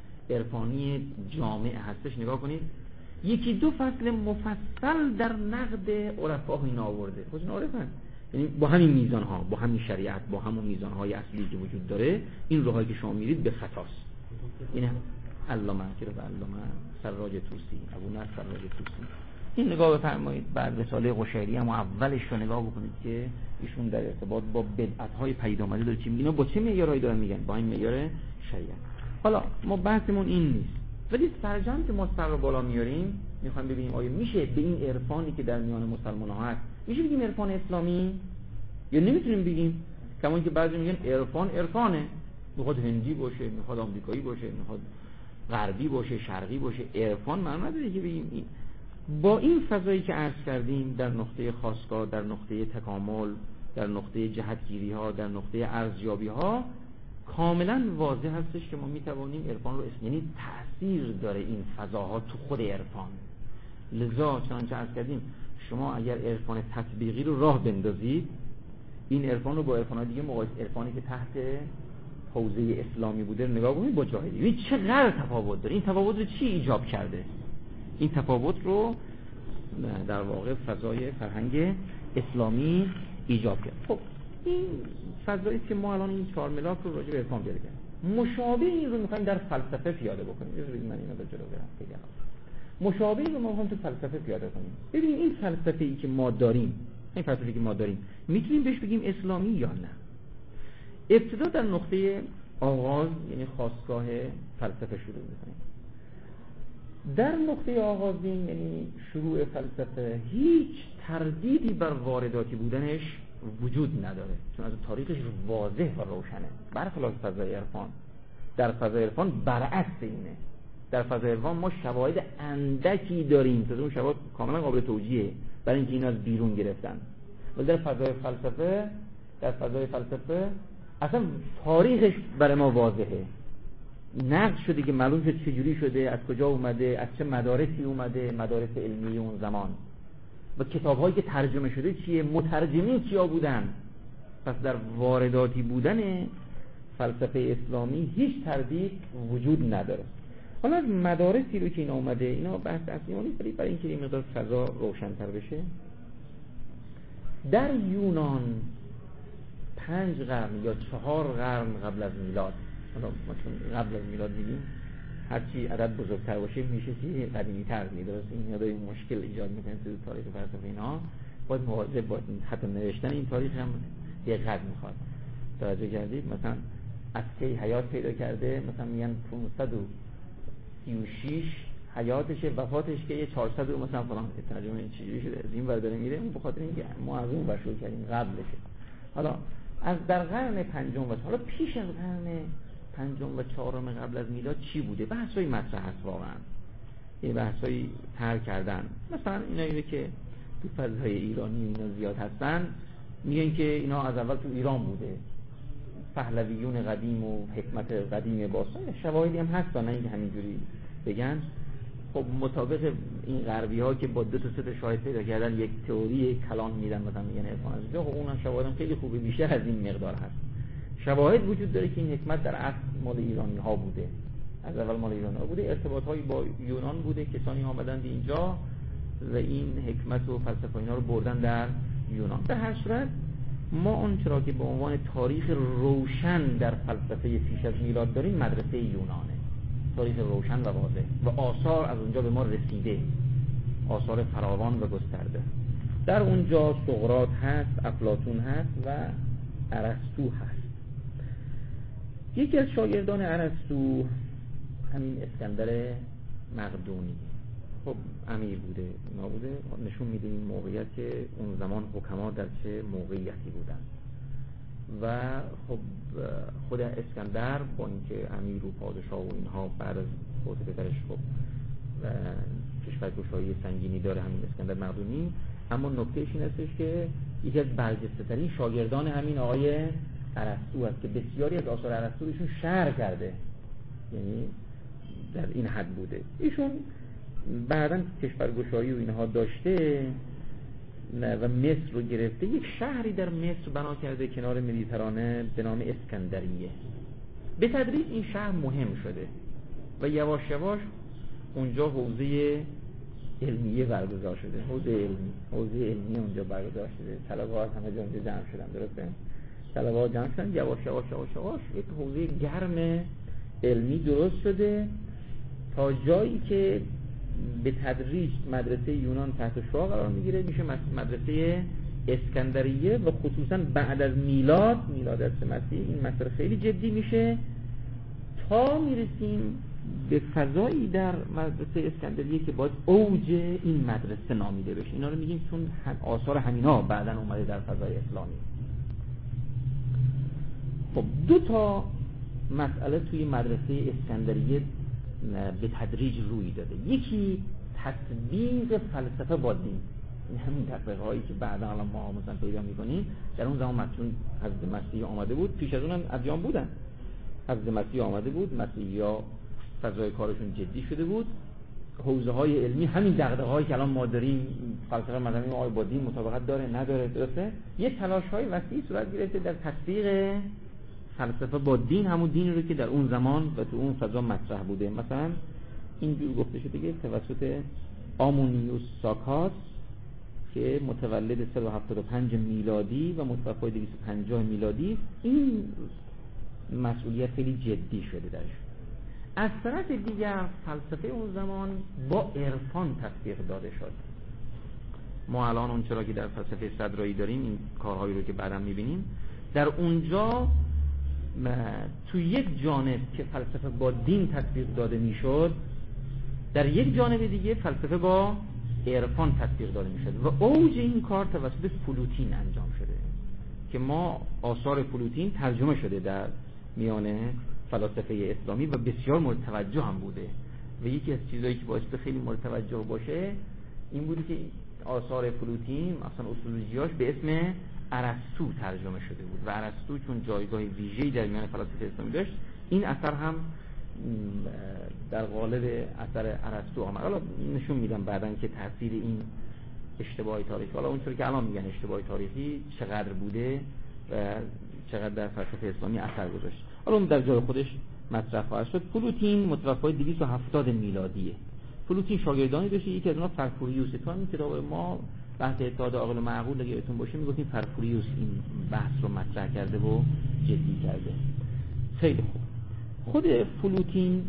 عرفانی جامع هستش نگاه کنید، یکی دو فصل مفصل در نقد عرفا این آورده. خودشون عارفن، یعنی با همین میزان ها، با همین شریعت، با همون میزان های اصلی که وجود داره، این راهی که شما میرید به خطاست. این علامه کتاب علامه سراج طوسی، ابو نصر سراج طوسی. این نگاه بفرمایید بعد رساله قشیری هم اولش رو نگاه بکنید که ایشون در ارتباط با بدعت‌های پدید آمده داره چی میگن، با چه معیارایی دارن میگن، با این معیار شریعت. حالا ما بحثمون این نیست، ولی سرجم که ما سر رو بالا میاریم میخوایم ببینیم آیا میشه به این عرفانی که در میان مسلمان‌ها هست میشه بگیم عرفان اسلامی یا نمیتونیم بگیم؟ کما اینکه بعضی میگن عرفان عرفانه، میخواد هندی باشه، میخواد آمریکایی باشه، میخواد غربی باشه، شرقی باشه، عرفان معنی نداره که بگیم این. با این فضایی که عرض کردیم در نقطه خاصگاه، در نقطه تکامل، در نقطه جهتگیری ها، در نقطه ارزیابی ها، کاملا واضح هستش که ما میتوانیم عرفان رو یعنی تأثیر داره این فضاها تو خود عرفان. لذا چنانچه عرض کردیم شما اگر عرفان تطبیقی رو راه بندازید، این عرفان رو با عرفان دیگه عرفانی که تحت حوزه اسلامی بوده نگاه کنید با جاهلی، این چقدر تفاوت داره. این تفاوت رو چی ایجاب کرده؟ این تفاوت رو در واقع فضای فرهنگ اسلامی ایجاب کرد. خب این فضایی که ما الان این 4 ملاک رو راجع به عرفان پیاده کردیم، مشابه این رو می‌خوایم در فلسفه پیاده بکنیم. ببینید من اینو به جلو برم خیلی مشابه این رو ما می‌خوایم تو فلسفه پیاده کنیم. ببینید این فلسفه‌ای که ما داریم، این فلسفه‌ای که ما داریم میتونیم بهش بگیم اسلامی یا نه؟ ابتدا در نقطه آغاز یعنی خاستگاه فلسفه شروع می‌کنیم. در نقطه آغازین یعنی شروع فلسفه هیچ تردیدی بر وارداتی بودنش وجود نداره، چون از تاریخش واضح و روشنه، برخلاف فضای عرفان. در فضای عرفان برعکس اینه. در فضای عرفان ما شواهد اندکی داریم، تا اون شواهد کاملا قابل توجیهه برای اینکه اینا از بیرون گرفتن. ولی در فضای فلسفه اصلا تاریخش برای ما واضحه، نقد شده که معلوم شد چجوری شده، از کجا اومده، از چه مدارسی اومده، مدارس علمی اون زمان. و کتاب‌هایی که ترجمه شده چیه، مترجمین کیا بودن. پس در وارداتی بودن فلسفه اسلامی هیچ تردید وجود نداره. حالا از مدارسی رو که این اومده، اینا بحث اصلی نیست، برای اینکه این مقدار فضا روشن‌تر بشه. در یونان 5 قرن یا 4 قرن قبل از میلاد، حالا ما چون قبل از میلاد میگیم هرچی عدد بزرگتر باشه میشه چیزی قدیمی‌تر درست. این یاد این مشکل ایجاد می‌کنه تو تاریخ فلسفه اینا. باید مواظب باشید، حتی نوشتن این تاریخ هم دقت می‌خواد. توجه کردید مثلا از کی حیات پیدا کرده، مثلا میگن 536 حیاتشه، وفاتش که 400 مثلا فلان. ترجمه این چیزی شده از این ور داره میره، اون به خاطر اینکه ما از اون ور شروع کردیم قبلشه. حالا از در قرن پنجم و حالا پیش از قرن پنجم و چهارم قبل از میلاد چی بوده؟ بحث‌های مطرح هست واقعا. این بحث‌های طرح کردن. مثلا اینایی که تو فضای ایرانی اینا زیاد هستن، میگن که اینا از اول تو ایران بوده. پهلویون قدیم و حکمت قدیم باستان، شواهدی هم هست نه اینکه همینجوری بگن. خب مطابق این غربی‌ها که با 2 تا 3 تا شاهد پیدا کردن یک تئوری کلان میدن، مثلا میگن عرفان از اینجا، خب اونم شواهدم خیلی خوبه، بیشتر از این مقدار هست. شواهد وجود داره که این حکمت در اصل مال ایرانی‌ها بوده، از اول مال ایرانی‌ها بوده، ارتباط‌هایی با یونان بوده، کسانی آمدند اینجا و این حکمت و فلسفه اینا رو بردن در یونان. در هر صورت ما اون چرا که به عنوان تاریخ روشن در فلسفه پیش از میلاد داریم مدرسه یونانه، تاریخ روشن و واضح و آثار از اونجا به ما رسیده، آثار فراوان و گسترده. در اونجا سقراط هست، افلاطون هست و ارسطو هست. یکی از شاگردان ارسطو همین اسکندر مقدونی، خب امیر بوده، اینا بوده، نشون میده این موقعیت که اون زمان حکما در چه موقعیتی بودن. و خب خود اسکندر با اینکه امیر و پادشاه و اینها بعد از فوت پدرش خب کشورگشایی سنگینی داره همین اسکندر مقدونی، اما نکتهش این هستش که یکی از برجسته‌ترین شاگردان همین آقای ارسطو است که بسیاری از آثار ارسطو ایشون شرح کرده، یعنی در این حد بوده. ایشون بعداً کشورگشایی و اینها داشته و مصر رو گرفته، یک شهری در مصر بنا کرده کنار مدیترانه به نام اسکندریه. به تدریج این شهر مهم شده و یواش یواش اونجا حوزه علمیه برگزار شده، حوزه علمی اونجا برگزار شده، طلبه‌ها از همه جا اونجا جمع شدن، درسته؟ طلبه‌ها جمع شدن، یواش یواش یک حوزه گرم علمی درست شده تا جایی که به تدریج مدرسه یونان تحت شعاع قرار میگیره، میشه مدرسه اسکندریه و خصوصا بعد از میلاد از مسیح این مسئله خیلی جدی میشه تا میرسیم به فضایی در مدرسه اسکندریه که باید اوج این مدرسه نامیده بشه. اینا رو میگیم چون آثار همینا بعداً اومده در فضای اسلامی. خب 2 تا مسئله توی مدرسه اسکندریه به تدریج روی داده. یکی تطبیق فلسفه با دین، این همین تطبیق هایی که بعدا الان ما مثلا پیدا می‌کنیم. در اون زمان مثلا حضرت مسیح آمده بود، پیش از اون هم ادیان بودن، حضرت مسیح آمده بود، مسیحی‌ها فضای کارشون جدی شده بود، حوزه های علمی همین دغدغه‌هایی که الان ما داریم، فلسفه مذهبی آیا با دین مطابقت داره نداره، درسته؟ یه تلاش‌های وسیع صورت گرفته در تطبیق فلسفه با دین، همون دینی رو که در اون زمان و تو اون فضا مطرح بوده. مثلا اینجور گفته شده که توسط آمونیوس ساکاس که متولد 375 میلادی و متوفی 250 میلادی، این مسئولیت خیلی جدی شده درش. از طرف دیگر فلسفه اون زمان با عرفان تطبیق داده شد. ما الان اون چرا که در فلسفه صدرایی داریم این کارهایی رو که بعداً می‌بینیم، در اونجا تو یک جانب که فلسفه با دین تطبیق داده میشد، در یک جانب دیگه فلسفه با عرفان تطبیق داده میشد و اوج این کار توسط پلوتین انجام شده که ما آثار پلوتین ترجمه شده در میان فلاسفه اسلامی و بسیار مورد توجه هم بوده و یکی از چیزایی که باعث خیلی مورد توجه باشه این بوده که آثار پلوتین مثلا اصولوژیاش به اسم ارسطو ترجمه شده بود و ارسطو چون جایگاه ویژه‌ای در میان فلاسفه اسلامی داشت، این اثر هم در قالب اثر ارسطو آمد. حالا نشون میدم بعداً که تاثیر این اشتباه تاریخی، حالا اونطور که الان میگن اشتباه تاریخی چقدر بوده و چقدر در فلسفه اسلامی اثر گذاشت، حالا اون در جای خودش مطرح خواهد شد. پلوتین متوفای 270 میلادیه. پلوتین شاگردانی داشته، یکی از اونها پرفوریوس. تو همین کتاب ما بحث اتحاد عاقل و معقول اگه بهتون باشه میگفتیم پرفوریوس این بحث رو مطرح کرده و جدی کرده. خیلی خوب. خود پلوتین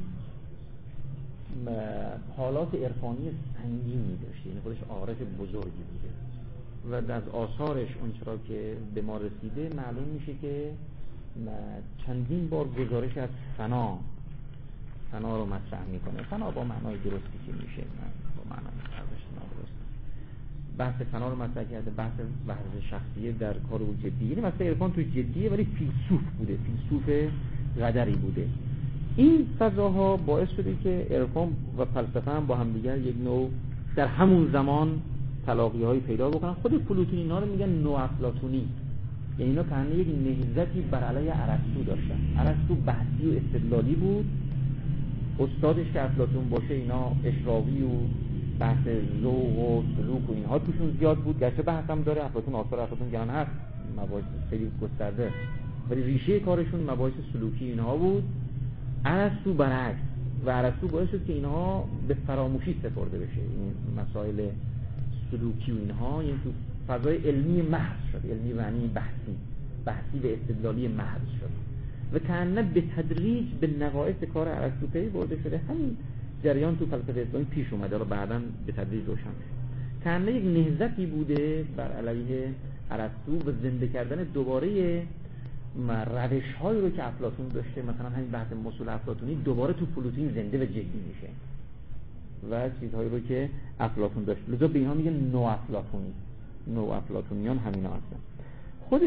حالات عرفانی سنگینی داشته، یعنی خودش عارف بزرگی بوده و از آثارش اونچرا که به ما رسیده معلوم میشه که چندین بار گزارش از فنا رو مطرح میکنه. فنا با معنای درستی که میشه، با معنای نادرست. بحث فنا رو مطرح کرده، بحث شخصیه در کار او جدی، یعنی مثلا عرفان تو جدیه ولی فیلسوف بوده، فیلسوف قدری بوده. این فضاها باعث شده که عرفان و فلسفه هم با هم دیگر یک نوع در همون زمان تلاقی‌های پیدا بکنن. خود پلوتین اینا رو میگن نوافلاطونی، یعنی اینا کانه یک نهضتی بر علیه ارسطو داشتن. ارسطو بحثی و استدلالی بود، استادش که افلاطون باشه اینا اشراقی و بحث ذوق و سلوک و اینها توشون زیاد بود. گرچه بحث هم داره، افلاطون آثار افلاطون گران هست، مباحث خیلی گسترده، ولی ریشه کارشون مباحث سلوکی اینها بود. ارسطو برعکس، و ارسطو باعث شد که اینها به فراموشی سپرده بشه، این مسائل سلوکی و اینها، یعنی تو فضای علمی محض شد، علمی معنی بحثی به استدلالی محض شد و کأنه به تدریج به نقایص کار ارسطو پی برده شده. همین جریان تو فلسفه اسلامی پیش اومده، رو بعداً به تدریج روشن میشه. کأنه یک نهضتی بوده بر علیه ارسطو و زنده کردن دوباره روش‌هایی رو که افلاطون داشته، مثلا همین بحث مصول افلاطونی دوباره تو پلوتین زنده و جدی میشه و چیزهایی رو که افلاطون داشت. لذا به اینا میگن نوافلاطونی، نوافلاطونیان همینا هستن. خود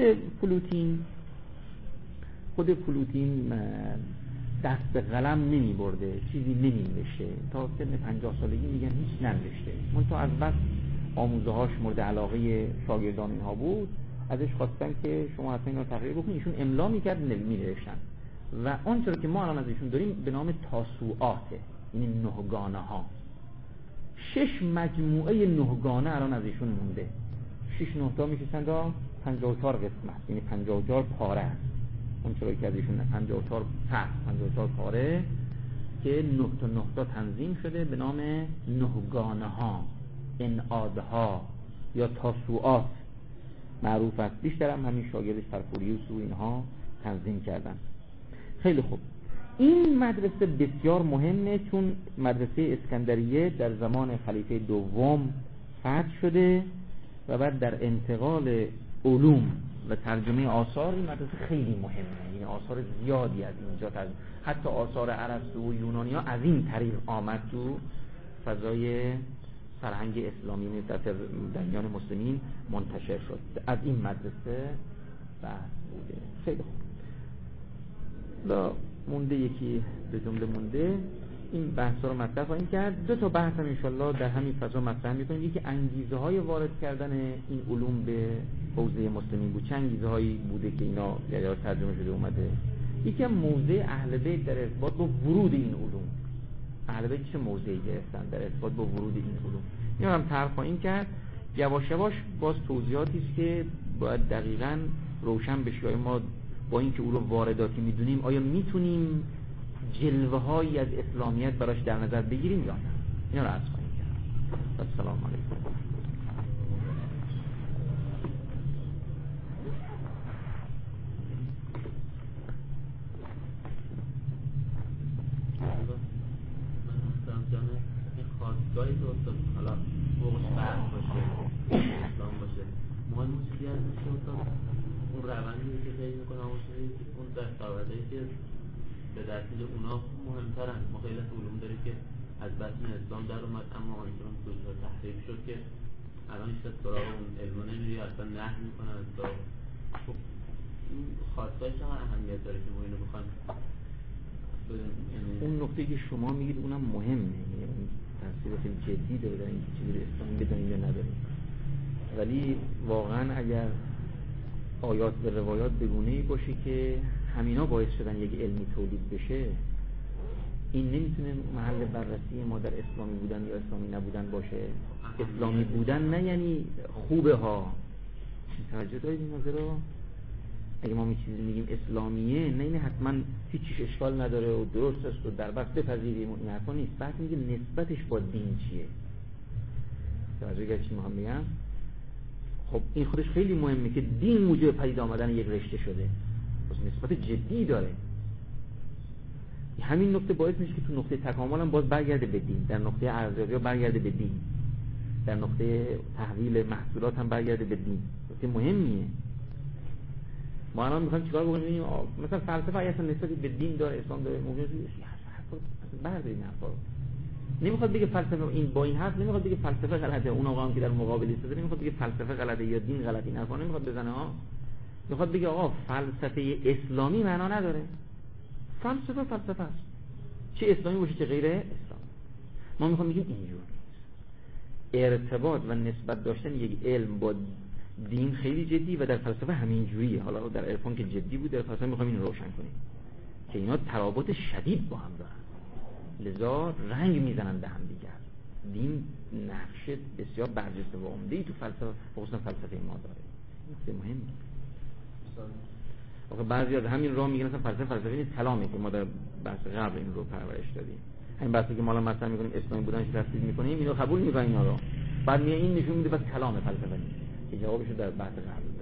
پلوتین دست به قلم نمی برده، چیزی نمی نوشته، تا سن 50 سالگی میگن هیچ ننوشته. منتها از بس آموزه هاش مورد علاقه شاگردان اینها بود، ازش خواستن که شما حتما اینو تقریر بکنید. ایشون املا میکرد، می نوشتن و آنچه که ما الان از ایشون داریم به نام تاسوعاته، یعنی نهگانه ها. 6 مجموعه نهگانه الان از ایشون مونده. 6 تا میشه چند تا؟ 54 قسمت، یعنی 54 پاره است. اونچه که از ایشون 54 فصل، 54 پاره که 9 تا تنظیم شده به نام نهگانه ها، انعادها یا تاسوعات معروف است. بیشتر هم همین شاگردش پرفوریوس و اینها تنظیم کردن. خیلی خوب. این مدرسه بسیار مهمه، چون مدرسه اسکندریه در زمان خلیفه دوم فتح شده و بعد در انتقال علوم و ترجمه آثار این مدرسه خیلی مهمه. یعنی آثار زیادی از اینجا حتی آثار ارسطو و یونانی ها از این طریق آمد تو فضای فرهنگ اسلامی در میان مسلمین منتشر شد. از این مدرسه بحث بوده. خیلی خوب. مونده یکی به جمله مونده این بحثا رو مطرح خواهیم کرد. 2 تا بحث هم انشالله در همین فضا مطرح می‌کنیم. یکی انگیزه های وارد کردن این علوم به حوزه مسلمین بود، چه انگیزه هایی بوده که اینا یا ترجمه شده اومده. یکی هم موضع اهل بیت در ارتباط با ورود این علوم، اهل بیت چه موضعی گرفتن در ارتباط با ورود این علوم، اینا هم طرح خواهیم کرد. یواش یواش باز توضیحاتی است که باید دقیقاً روشن بشه. ما با اینکه او رو وارداتی میدونیم، آیا میتونیم جلوه‌هایی از اسلامیت براش در نظر بگیریم یا نه؟ اینا رو عرض خواهیم کرد. السلام علیکم. این خواستگاهی که استاد حالا فوقش بحث باشه، اسلام باشه، مهم چیزی از میشه استاد اون روندی که طی میکنه، اون دستاوردهایی که به دستیل اونا مهمترن. ما خیلی از علوم داریم که از بطن اسلام در اومد، اما آنچنان توجیه تحریف شد که الان هیچ کس سراغ اون علمو نمیره، اصلا نهی میکنن از سراغ. خب این خواستگاهی چقدر اهمیت داره که ما اینو بخوایم اون نکته که شما میگید اونم مهمه، یعنی تاثیر خیلی جدی داره در اینکه چیزی رو اسلامی بدونیم یا نداریم. ولی واقعا اگر آیات و روایات بگونه‌ای باشه که همینا باعث شدن یک علمی تولید بشه، این نمیتونه محل بررسی ما در اسلامی بودن یا اسلامی نبودن باشه. اسلامی بودن نه یعنی خوبه ها. توجه دارید این موضوع رو؟ اگه ما چیزی میگیم اسلامیه نه این حتما هیچیش اشکال نداره و درست است و در بس بپذیریم و این حرفا نیست. بحث میگه نسبتش با دین چیه. توجه گرد چی میخوام بگم؟ خب این خودش خیلی مهمه که دین موجب پدید آمدن یک رشته شده، پس نسبت جدی داره. همین نکته باعث میشه که تو نقطه تکامل هم باز برگرده به دین، در نقطه ارزیابی برگرده به دین، در نقطه تحویل محصولات هم برگرده به دین. نکته مهمیه. ما الان میخوایم چیکار بکنیم؟ مثلا فلسفه اصلا نسبتی به دین داره، اسلام داره، موجود بردارید این حرفا رو. نمیخواد بگه فلسفه این با این حرف نمیخواد بگه فلسفه غلطه، اون آقا هم که در مقابل ایستاده نمیخواد بگه فلسفه غلطه یا دین غلطه، این حرفا نمیخواد بزنه ها. میخواد بگه آقا فلسفه اسلامی معنا نداره. فلسفه فلسفه است، چه اسلامی باشه چه غیر اسلامی. ما میخوام بگیم اینجور ارتباط و نسبت داشتن یک علم با دین خیلی جدی و در فلسفه همین جوریه. حالا در عرفان که جدی بود، در فلسفه میخوام این روشن کنیم که اینا ترابط شدید با هم دارن، لذا رنگ میزنن به هم دیگر. دین نقش بسیار برجسته و عمده‌ای تو فلسفه، خصوصا فلسفه ما داره. نکته مهمی. آخه بعضی از همین راه میگن مثلا فلسفه نیست، کلامه که ما در بحث قبل این رو پرورش دادیم. همین بحثی که ما الان مثلا میکنیم اسلامی بودنش تفسیر میکنیم، اینو قبول میکنن اینا رو، بعد میگه این نشون میده بس کلام فلسفه نیست، که جوابشو در بحث قبل